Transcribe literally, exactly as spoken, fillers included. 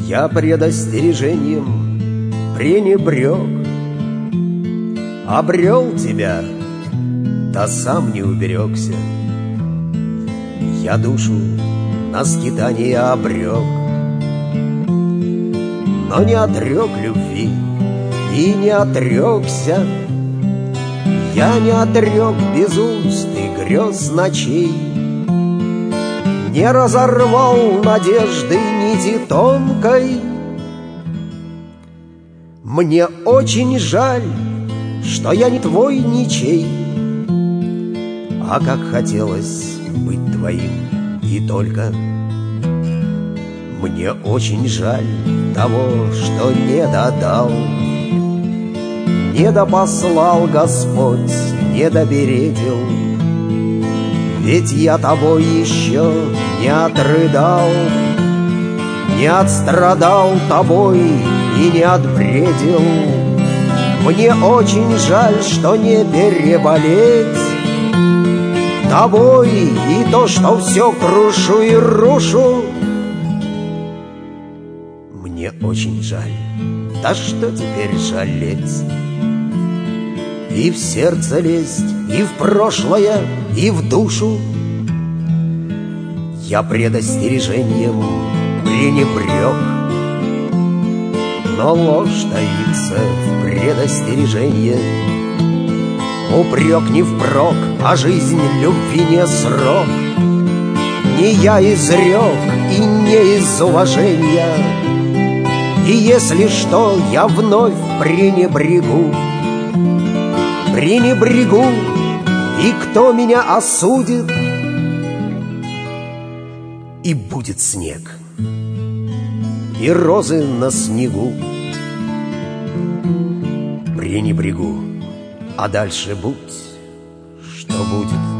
Я предостережением пренебрег, обрел тебя, да сам не уберегся. Я душу на скитание обрек, но не отрек любви и не отрекся. Я не отрек без уст и грез ночей, не разорвал надежды нити тонкой. Мне очень жаль, что я не твой ничей, а как хотелось быть твоим и только. Мне очень жаль того, что не додал, не допослал Господь, не добередил. Ведь я тобой еще не отрыдал, не отстрадал тобой и не отбредил. Мне очень жаль, что не переболеть тобой и то, что все крушу и рушу. Мне очень жаль, да что теперь жалеть? И в сердце лезть, и в прошлое, и в душу. Я предостережением пренебрег, но ложь таится в предостережении. Упрек не впрок, а жизнь любви не срок. Не я изрек и не из уважения, и если что, я вновь пренебрегу. Пренебрегу, и кто меня осудит? И будет снег, и розы на снегу. Пренебрегу, а дальше будь, что будет.